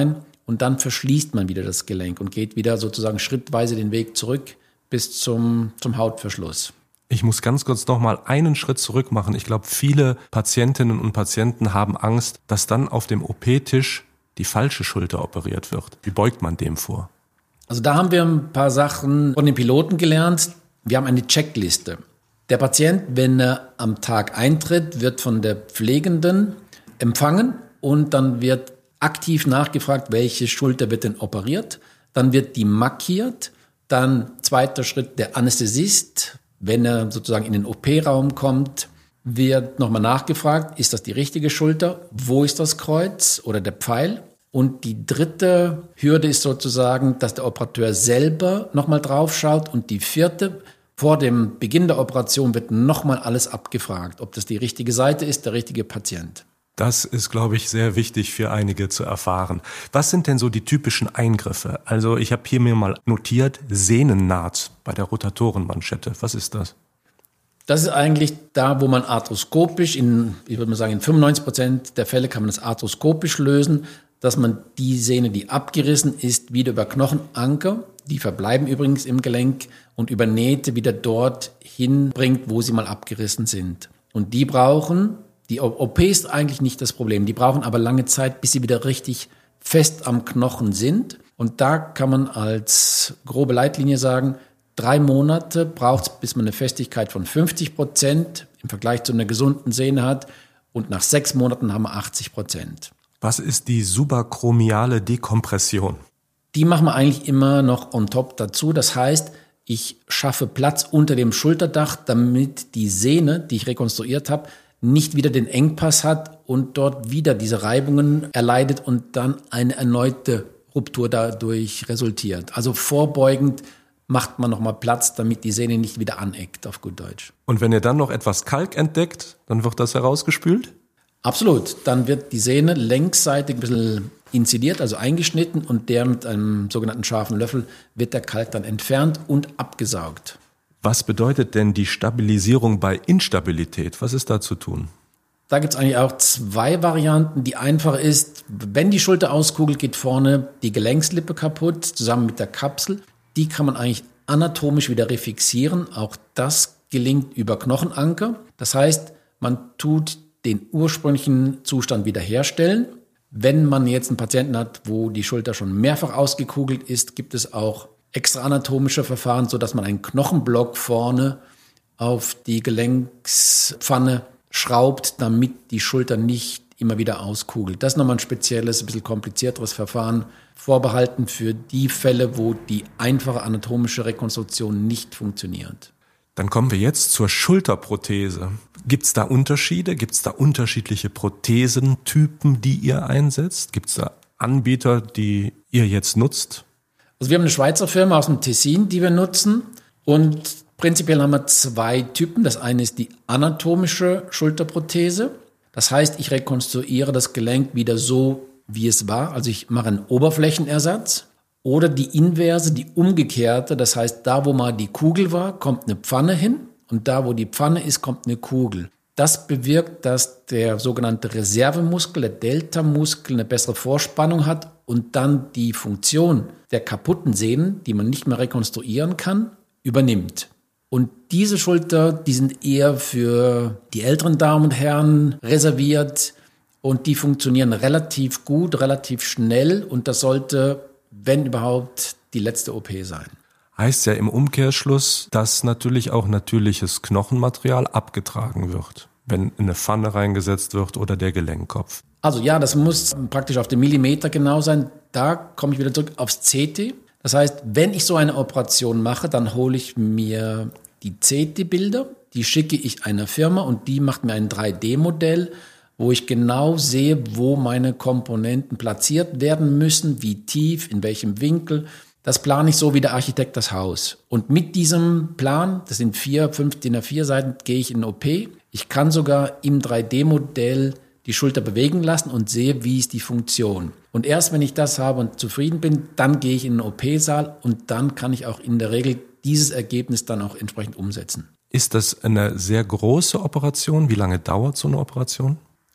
und dann verschließt man wieder das Gelenk und geht wieder sozusagen schrittweise den Weg zurück bis zum, zum Hautverschluss. Ich muss ganz kurz noch mal einen Schritt zurück machen. Ich glaube, viele Patientinnen und Patienten haben Angst, dass dann auf dem O P-Tisch die falsche Schulter operiert wird. Wie beugt man dem vor? Also da haben wir ein paar Sachen von den Piloten gelernt. Wir haben eine Checkliste. Der Patient, wenn er am Tag eintritt, wird von der Pflegenden empfangen und dann wird aktiv nachgefragt, welche Schulter wird denn operiert. Dann wird die markiert. Dann zweiter Schritt, der Anästhesist, wenn er sozusagen in den O P-Raum kommt, wird nochmal nachgefragt, ist das die richtige Schulter? Wo ist das Kreuz oder der Pfeil? Und die dritte Hürde ist sozusagen, dass der Operateur selber nochmal drauf schaut. Und die vierte, vor dem Beginn der Operation wird nochmal alles abgefragt, ob das die richtige Seite ist, der richtige Patient. Das ist, glaube ich, sehr wichtig für einige zu erfahren. Was sind denn so die typischen Eingriffe? Also ich habe hier mir mal notiert, Sehnennaht bei der Rotatorenmanschette. Was ist das? Das ist eigentlich da, wo man arthroskopisch, in, ich würde mal sagen, in fünfundneunzig Prozent der Fälle kann man das arthroskopisch lösen, dass man die Sehne, die abgerissen ist, wieder über Knochenanker, die verbleiben übrigens im Gelenk, und über Nähte wieder dort hinbringt, wo sie mal abgerissen sind. Und die brauchen, die O P ist eigentlich nicht das Problem, die brauchen aber lange Zeit, bis sie wieder richtig fest am Knochen sind. Und da kann man als grobe Leitlinie sagen, drei Monate braucht es, bis man eine Festigkeit von fünfzig Prozent im Vergleich zu einer gesunden Sehne hat. Und nach sechs Monaten haben wir achtzig Prozent. Was ist die subakromiale Dekompression? Die machen wir eigentlich immer noch on top dazu. Das heißt, ich schaffe Platz unter dem Schulterdach, damit die Sehne, die ich rekonstruiert habe, nicht wieder den Engpass hat und dort wieder diese Reibungen erleidet und dann eine erneute Ruptur dadurch resultiert. Also vorbeugend macht man nochmal Platz, damit die Sehne nicht wieder aneckt, auf gut Deutsch. Und wenn ihr dann noch etwas Kalk entdeckt, dann wird das herausgespült? Absolut. Dann wird die Sehne längsseitig ein bisschen inzidiert, also eingeschnitten, und der mit einem sogenannten scharfen Löffel wird der Kalk dann entfernt und abgesaugt. Was bedeutet denn die Stabilisierung bei Instabilität? Was ist da zu tun? Da gibt es eigentlich auch zwei Varianten. Die einfache ist, wenn die Schulter auskugelt, geht vorne die Gelenkslippe kaputt, zusammen mit der Kapsel. Die kann man eigentlich anatomisch wieder refixieren. Auch das gelingt über Knochenanker. Das heißt, man tut den ursprünglichen Zustand wiederherstellen. Wenn man jetzt einen Patienten hat, wo die Schulter schon mehrfach ausgekugelt ist, gibt es auch extra anatomische Verfahren, sodass man einen Knochenblock vorne auf die Gelenkspfanne schraubt, damit die Schulter nicht immer wieder auskugelt. Das ist nochmal ein spezielles, ein bisschen komplizierteres Verfahren, vorbehalten für die Fälle, wo die einfache anatomische Rekonstruktion nicht funktioniert. Dann kommen wir jetzt zur Schulterprothese. Gibt es da Unterschiede? Gibt es da unterschiedliche Prothesentypen, die ihr einsetzt? Gibt es da Anbieter, die ihr jetzt nutzt? Also wir haben eine Schweizer Firma aus dem Tessin, die wir nutzen. Und prinzipiell haben wir zwei Typen. Das eine ist die anatomische Schulterprothese. Das heißt, ich rekonstruiere das Gelenk wieder so, wie es war. Also ich mache einen Oberflächenersatz. Oder die inverse, die umgekehrte. Das heißt, da wo mal die Kugel war, kommt eine Pfanne hin. Und da wo die Pfanne ist, kommt eine Kugel. Das bewirkt, dass der sogenannte Reservemuskel, der Delta-Muskel, eine bessere Vorspannung hat und dann die Funktion der kaputten Sehnen, die man nicht mehr rekonstruieren kann, übernimmt. Und diese Schulter, die sind eher für die älteren Damen und Herren reserviert und die funktionieren relativ gut, relativ schnell, und das sollte, wenn überhaupt, die letzte O P sein. Heißt ja im Umkehrschluss, dass natürlich auch natürliches Knochenmaterial abgetragen wird, wenn eine Pfanne reingesetzt wird oder der Gelenkkopf. Also ja, das muss praktisch auf den Millimeter genau sein. Da komme ich wieder zurück aufs C T. Das heißt, wenn ich so eine Operation mache, dann hole ich mir die C T-Bilder, die schicke ich einer Firma und die macht mir ein drei D Modell, wo ich genau sehe, wo meine Komponenten platziert werden müssen, wie tief, in welchem Winkel. Das plane ich so wie der Architekt das Haus. Und mit diesem Plan, das sind vier, fünf D I N A vier Seiten, gehe ich in O P. Ich kann sogar im drei D Modell die Schulter bewegen lassen und sehe, wie ist die Funktion. Und erst wenn ich das habe und zufrieden bin, dann gehe ich in den O P-Saal und dann kann ich auch in der Regel dieses Ergebnis dann auch entsprechend umsetzen. Ist das eine sehr große Operation? Wie lange dauert so eine Operation?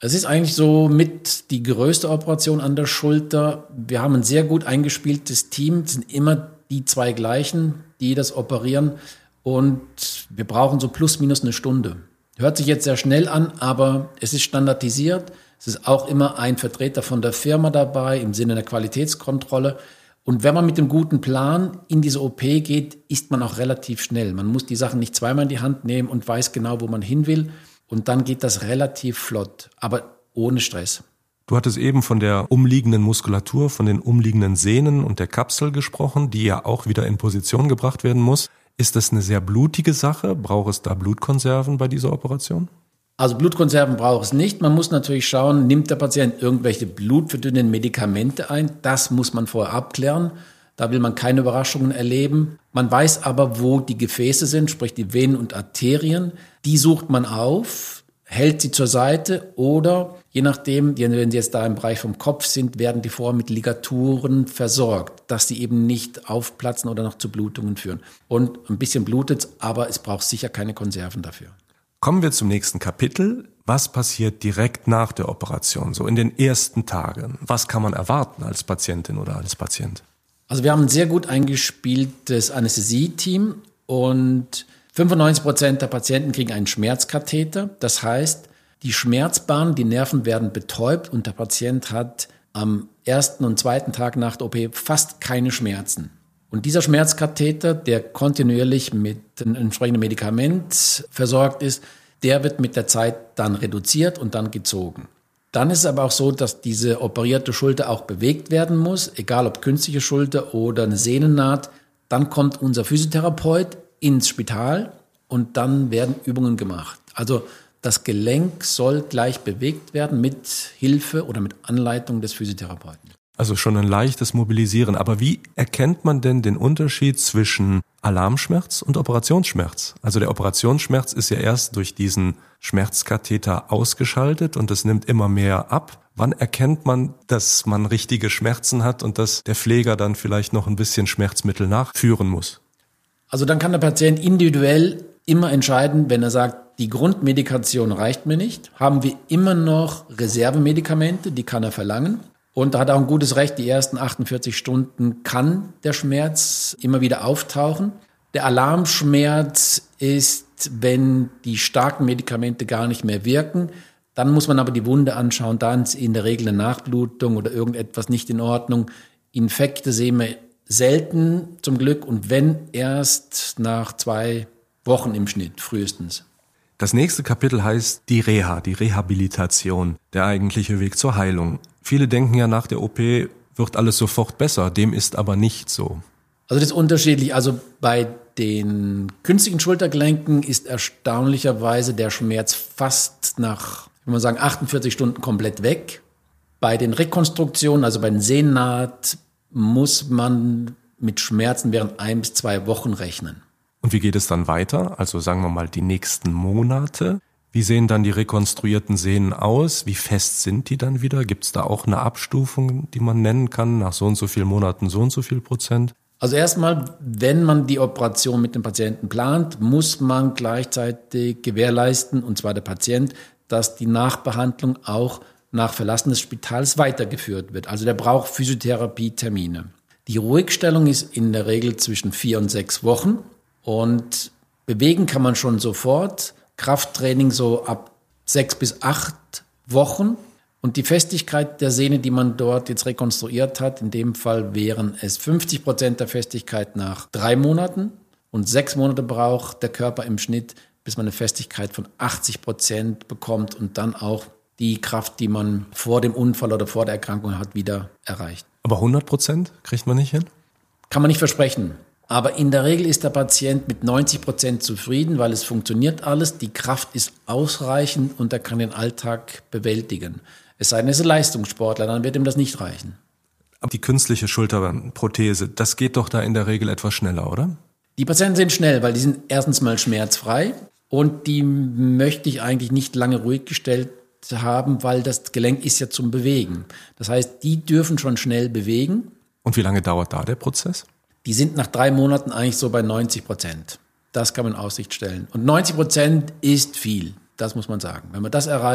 Es ist eigentlich so mit die größte Operation an der Schulter. Wir haben ein sehr gut eingespieltes Team. Es sind immer die zwei gleichen, die das operieren. Und wir brauchen so plus minus eine Stunde. Hört sich jetzt sehr schnell an, aber es ist standardisiert. Es ist auch immer ein Vertreter von der Firma dabei im Sinne der Qualitätskontrolle. Und wenn man mit dem guten Plan in diese O P geht, ist man auch relativ schnell. Man muss die Sachen nicht zweimal in die Hand nehmen und weiß genau, wo man hin will. Und dann geht das relativ flott, aber ohne Stress. Du hattest eben von der umliegenden Muskulatur, von den umliegenden Sehnen und der Kapsel gesprochen, die ja auch wieder in Position gebracht werden muss. Ist das eine sehr blutige Sache? Braucht es da Blutkonserven bei dieser Operation? Also Blutkonserven braucht es nicht. Man muss natürlich schauen, nimmt der Patient irgendwelche blutverdünnenden Medikamente ein? Das muss man vorher abklären. Da will man keine Überraschungen erleben. Man weiß aber, wo die Gefäße sind, sprich die Venen und Arterien. Die sucht man auf, hält sie zur Seite oder, je nachdem, wenn sie jetzt da im Bereich vom Kopf sind, werden die vorher mit Ligaturen versorgt, dass sie eben nicht aufplatzen oder noch zu Blutungen führen. Und ein bisschen blutet, aber es braucht sicher keine Konserven dafür. Kommen wir zum nächsten Kapitel. Was passiert direkt nach der Operation, so in den ersten Tagen? Was kann man erwarten als Patientin oder als Patient? Also wir haben ein sehr gut eingespieltes Anästhesie-Team und fünfundneunzig Prozent der Patienten kriegen einen Schmerzkatheter. Das heißt, die Schmerzbahn, die Nerven werden betäubt und der Patient hat am ersten und zweiten Tag nach der O P fast keine Schmerzen. Und dieser Schmerzkatheter, der kontinuierlich mit einem entsprechenden Medikament versorgt ist, der wird mit der Zeit dann reduziert und dann gezogen. Dann ist es aber auch so, dass diese operierte Schulter auch bewegt werden muss, egal ob künstliche Schulter oder eine Sehnennaht. Dann kommt unser Physiotherapeut ins Spital und dann werden Übungen gemacht. Also das Gelenk soll gleich bewegt werden mit Hilfe oder mit Anleitung des Physiotherapeuten. Also schon ein leichtes Mobilisieren. Aber wie erkennt man denn den Unterschied zwischen Alarmschmerz und Operationsschmerz? Also der Operationsschmerz ist ja erst durch diesen Schmerzkatheter ausgeschaltet und es nimmt immer mehr ab. Wann erkennt man, dass man richtige Schmerzen hat und dass der Pfleger dann vielleicht noch ein bisschen Schmerzmittel nachführen muss? Also dann kann der Patient individuell immer entscheiden, wenn er sagt, die Grundmedikation reicht mir nicht, haben wir immer noch Reservemedikamente, die kann er verlangen. Und da hat er auch ein gutes Recht, die ersten achtundvierzig Stunden kann der Schmerz immer wieder auftauchen. Der Alarmschmerz ist, wenn die starken Medikamente gar nicht mehr wirken. Dann muss man aber die Wunde anschauen, da ist in der Regel eine Nachblutung oder irgendetwas nicht in Ordnung. Infekte sehen wir selten zum Glück und wenn erst nach zwei Wochen im Schnitt frühestens. Das nächste Kapitel heißt die Reha, die Rehabilitation, der eigentliche Weg zur Heilung. Viele denken ja, nach der O P wird alles sofort besser, dem ist aber nicht so. Also das ist unterschiedlich. Also bei den künstlichen Schultergelenken ist erstaunlicherweise der Schmerz fast nach, wenn man sagen, achtundvierzig Stunden komplett weg. Bei den Rekonstruktionen, also bei den Sehnennaht, muss man mit Schmerzen während ein bis zwei Wochen rechnen. Und wie geht es dann weiter? Also sagen wir mal die nächsten Monate. Wie sehen dann die rekonstruierten Sehnen aus? Wie fest sind die dann wieder? Gibt es da auch eine Abstufung, die man nennen kann? Nach so und so vielen Monaten so und so viel Prozent? Also erstmal, wenn man die Operation mit dem Patienten plant, muss man gleichzeitig gewährleisten, und zwar der Patient, dass die Nachbehandlung auch nach Verlassen des Spitals weitergeführt wird. Also der braucht Physiotherapie-Termine. Die Ruhigstellung ist in der Regel zwischen vier und sechs Wochen und bewegen kann man schon sofort. Krafttraining so ab sechs bis acht Wochen. Und die Festigkeit der Sehne, die man dort jetzt rekonstruiert hat, in dem Fall wären es fünfzig Prozent der Festigkeit nach drei Monaten und sechs Monate braucht der Körper im Schnitt, bis man eine Festigkeit von achtzig Prozent bekommt und dann auch die Kraft, die man vor dem Unfall oder vor der Erkrankung hat, wieder erreicht. Aber hundert Prozent kriegt man nicht hin? Kann man nicht versprechen. Aber in der Regel ist der Patient mit neunzig Prozent zufrieden, weil es funktioniert alles, die Kraft ist ausreichend und er kann den Alltag bewältigen. Es sei denn, er ist ein Leistungssportler, dann wird ihm das nicht reichen. Aber die künstliche Schulterprothese, das geht doch da in der Regel etwas schneller, oder? Die Patienten sind schnell, weil die sind erstens mal schmerzfrei und die möchte ich eigentlich nicht lange ruhig gestellt haben, weil das Gelenk ist ja zum Bewegen. Das heißt, die dürfen schon schnell bewegen. Und wie lange dauert da der Prozess? Die sind nach drei Monaten eigentlich so bei neunzig Prozent. Das kann man in Aussicht stellen. Und neunzig Prozent ist viel, das muss man sagen. Wenn man das erreicht,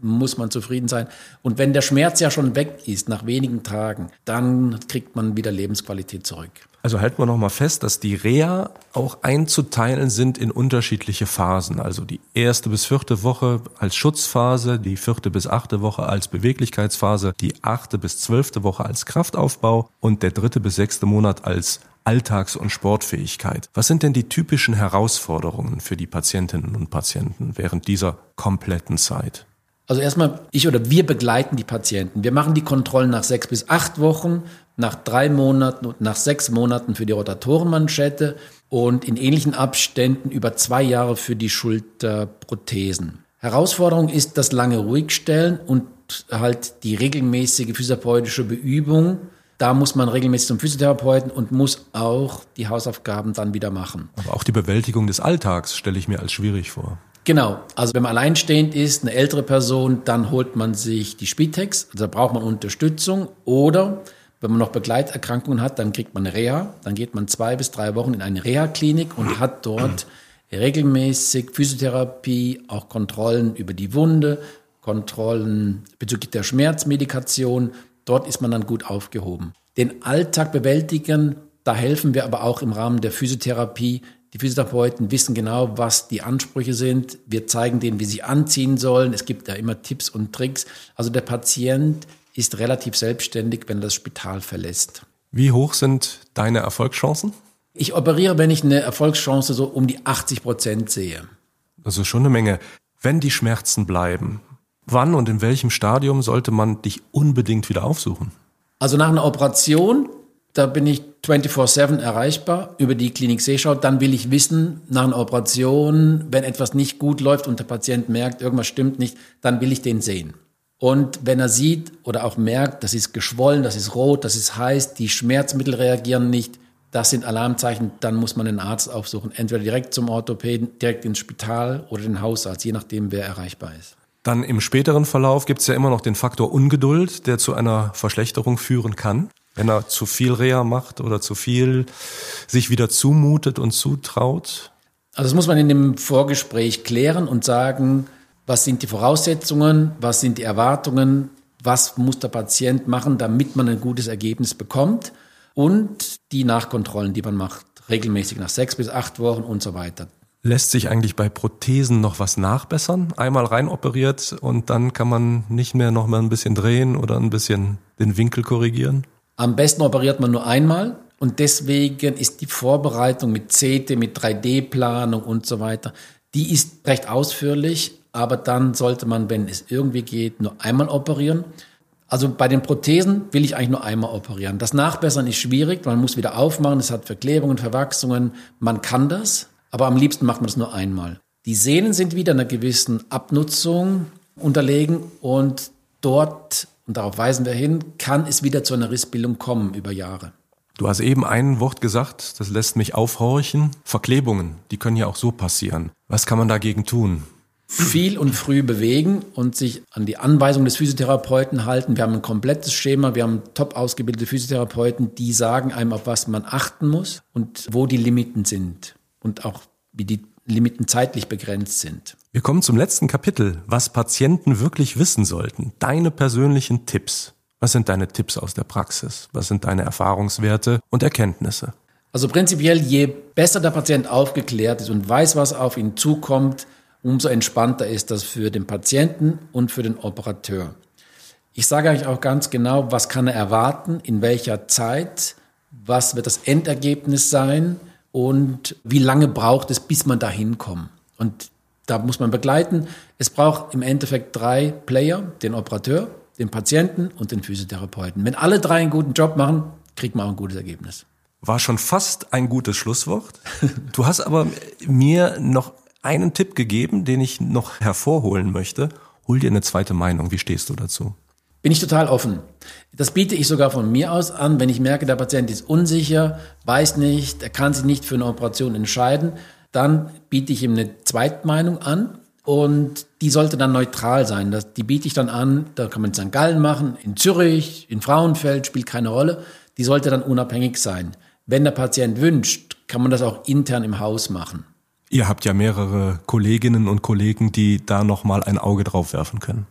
muss man zufrieden sein. Und wenn der Schmerz ja schon weg ist, nach wenigen Tagen, dann kriegt man wieder Lebensqualität zurück. Also halten wir noch mal fest, dass die Reha auch einzuteilen sind in unterschiedliche Phasen. Also die erste bis vierte Woche als Schutzphase, die vierte bis achte Woche als Beweglichkeitsphase, die achte bis zwölfte Woche als Kraftaufbau und der dritte bis sechste Monat als Alltags- und Sportfähigkeit. Was sind denn die typischen Herausforderungen für die Patientinnen und Patienten während dieser kompletten Zeit? Also erstmal, ich oder wir begleiten die Patienten. Wir machen die Kontrollen nach sechs bis acht Wochen, nach drei Monaten und nach sechs Monaten für die Rotatorenmanschette und in ähnlichen Abständen über zwei Jahre für die Schulterprothesen. Herausforderung ist das lange Ruhigstellen und halt die regelmäßige physiotherapeutische Beübung. Da muss man regelmäßig zum Physiotherapeuten und muss auch die Hausaufgaben dann wieder machen. Aber auch die Bewältigung des Alltags stelle ich mir als schwierig vor. Genau, also wenn man alleinstehend ist, eine ältere Person, dann holt man sich die Spitex, also da braucht man Unterstützung. Oder wenn man noch Begleiterkrankungen hat, dann kriegt man eine Reha, dann geht man zwei bis drei Wochen in eine Reha-Klinik und hat dort regelmäßig Physiotherapie, auch Kontrollen über die Wunde, Kontrollen bezüglich der Schmerzmedikation. Dort ist man dann gut aufgehoben. Den Alltag bewältigen, da helfen wir aber auch im Rahmen der Physiotherapie. Die Physiotherapeuten wissen genau, was die Ansprüche sind. Wir zeigen denen, wie sie anziehen sollen. Es gibt ja immer Tipps und Tricks. Also der Patient ist relativ selbstständig, wenn er das Spital verlässt. Wie hoch sind deine Erfolgschancen? Ich operiere, wenn ich eine Erfolgschance so um die achtzig Prozent sehe. Also schon eine Menge. Wenn die Schmerzen bleiben, wann und in welchem Stadium sollte man dich unbedingt wieder aufsuchen? Also nach einer Operation, da bin ich vierundzwanzig sieben erreichbar über die Klinik Seeschau. Dann will ich wissen, nach einer Operation, wenn etwas nicht gut läuft und der Patient merkt, irgendwas stimmt nicht, dann will ich den sehen. Und wenn er sieht oder auch merkt, das ist geschwollen, das ist rot, das ist heiß, die Schmerzmittel reagieren nicht, das sind Alarmzeichen, dann muss man einen Arzt aufsuchen. Entweder direkt zum Orthopäden, direkt ins Spital oder den Hausarzt, je nachdem, wer erreichbar ist. Dann im späteren Verlauf gibt es ja immer noch den Faktor Ungeduld, der zu einer Verschlechterung führen kann. Wenn er zu viel Reha macht oder zu viel sich wieder zumutet und zutraut? Also das muss man in dem Vorgespräch klären und sagen, was sind die Voraussetzungen, was sind die Erwartungen, was muss der Patient machen, damit man ein gutes Ergebnis bekommt und die Nachkontrollen, die man macht, regelmäßig nach sechs bis acht Wochen und so weiter. Lässt sich eigentlich bei Prothesen noch was nachbessern? Einmal rein operiert und dann kann man nicht mehr noch mal ein bisschen drehen oder ein bisschen den Winkel korrigieren? Am besten operiert man nur einmal und deswegen ist die Vorbereitung mit C T, mit drei D Planung und so weiter, die ist recht ausführlich, aber dann sollte man, wenn es irgendwie geht, nur einmal operieren. Also bei den Prothesen will ich eigentlich nur einmal operieren. Das Nachbessern ist schwierig, man muss wieder aufmachen, es hat Verklebungen, Verwachsungen, man kann das, aber am liebsten macht man das nur einmal. Die Sehnen sind wieder einer gewissen Abnutzung unterlegen und dort, und darauf weisen wir hin, kann es wieder zu einer Rissbildung kommen über Jahre. Du hast eben ein Wort gesagt, das lässt mich aufhorchen. Verklebungen, die können ja auch so passieren. Was kann man dagegen tun? Viel und früh bewegen und sich an die Anweisung des Physiotherapeuten halten. Wir haben ein komplettes Schema, wir haben top ausgebildete Physiotherapeuten, die sagen einem, auf was man achten muss und wo die Limiten sind und auch wie die Limiten zeitlich begrenzt sind. Wir kommen zum letzten Kapitel, was Patienten wirklich wissen sollten. Deine persönlichen Tipps. Was sind deine Tipps aus der Praxis? Was sind deine Erfahrungswerte und Erkenntnisse? Also prinzipiell, je besser der Patient aufgeklärt ist und weiß, was auf ihn zukommt, umso entspannter ist das für den Patienten und für den Operateur. Ich sage eigentlich auch ganz genau, was kann er erwarten, in welcher Zeit, was wird das Endergebnis sein und wie lange braucht es, bis man dahin kommt. Und da muss man begleiten. Es braucht im Endeffekt drei Player, den Operateur, den Patienten und den Physiotherapeuten. Wenn alle drei einen guten Job machen, kriegt man auch ein gutes Ergebnis. War schon fast ein gutes Schlusswort. Du hast aber mir noch einen Tipp gegeben, den ich noch hervorholen möchte. Hol dir eine zweite Meinung. Wie stehst du dazu? Bin ich total offen. Das biete ich sogar von mir aus an, wenn ich merke, der Patient ist unsicher, weiß nicht, er kann sich nicht für eine Operation entscheiden, dann biete ich ihm eine Zweitmeinung an und die sollte dann neutral sein. Das, die biete ich dann an, da kann man in Sankt Gallen machen, in Zürich, in Frauenfeld, spielt keine Rolle. Die sollte dann unabhängig sein. Wenn der Patient wünscht, kann man das auch intern im Haus machen. Ihr habt ja mehrere Kolleginnen und Kollegen, die da noch mal ein Auge drauf werfen können.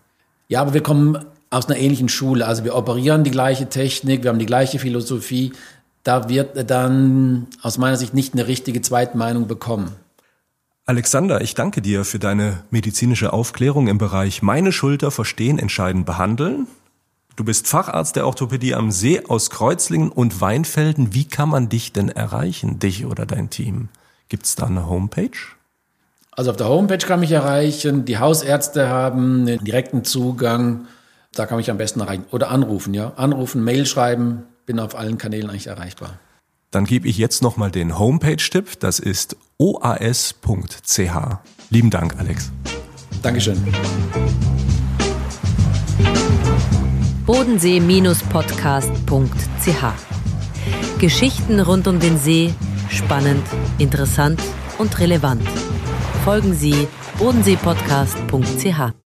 Ja, aber wir kommen aus einer ähnlichen Schule. Also wir operieren die gleiche Technik, wir haben die gleiche Philosophie. Da wird dann aus meiner Sicht nicht eine richtige Zweitmeinung bekommen. Alexander, ich danke dir für deine medizinische Aufklärung im Bereich Meine Schulter verstehen, entscheiden, behandeln. Du bist Facharzt der Orthopädie am See aus Kreuzlingen und Weinfelden. Wie kann man dich denn erreichen, dich oder dein Team? Gibt es da eine Homepage? Also auf der Homepage kann mich erreichen. Die Hausärzte haben einen direkten Zugang. Da kann mich am besten erreichen. Oder anrufen, ja. Anrufen, Mail schreiben. Bin auf allen Kanälen eigentlich erreichbar. Dann gebe ich jetzt nochmal den Homepage-Tipp. Das ist o a s punkt c h. Lieben Dank, Alex. Dankeschön. bodensee Podcast punkt c h. Geschichten rund um den See, spannend, interessant und relevant. Folgen Sie bodensee Podcast punkt c h.